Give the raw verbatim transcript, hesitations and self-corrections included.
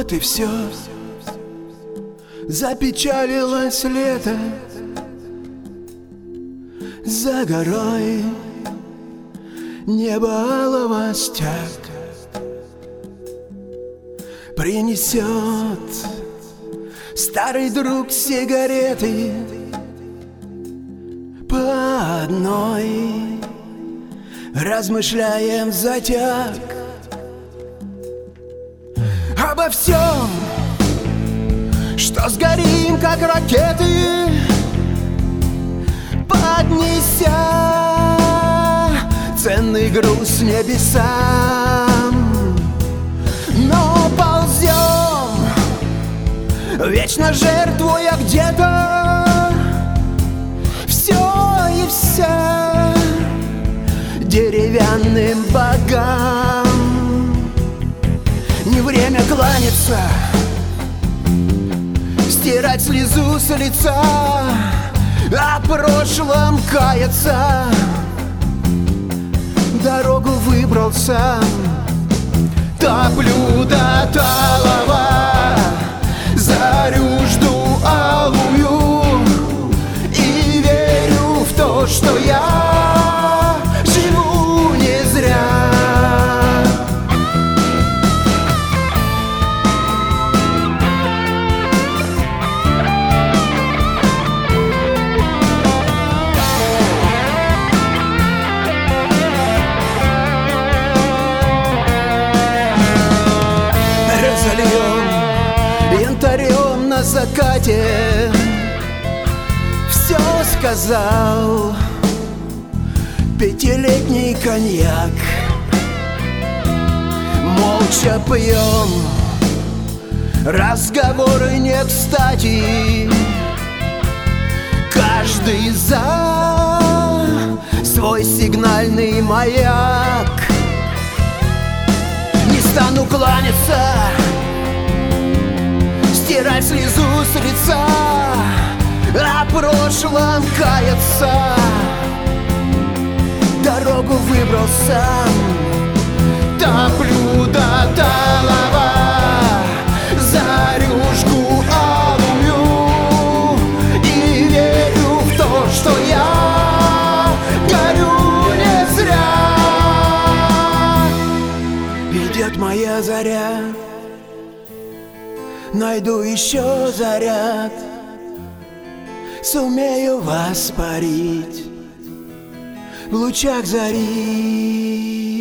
Вот и все. Запечалилось лето. За горой небо алого стяг принесет старый друг сигареты по одной. Размышляем затяг обо всем, что сгорим, как ракеты, поднеся ценный груз небесам. Но ползем, вечно жертвуя где-то все и вся деревянным богам. Не время кланяться, стирать слезу с лица, о прошлом каяться. Дорогу выбрался, топлю до талого, зарю жду алую и верю в то, что я живу не зря. Янтарем на закате все сказал пятилетний коньяк. Молча пьем, разговоры не кстати, каждый за свой сигнальный маяк. Не стану кланяться, стирать слезу с лица, о прошлом каяться. Дорогу выбрал сам, топлю до талого, зарю жгу алую и верю в то, что я горю не зря. Идет моя заря, найду еще заряд, сумею воспарить в лучах зари.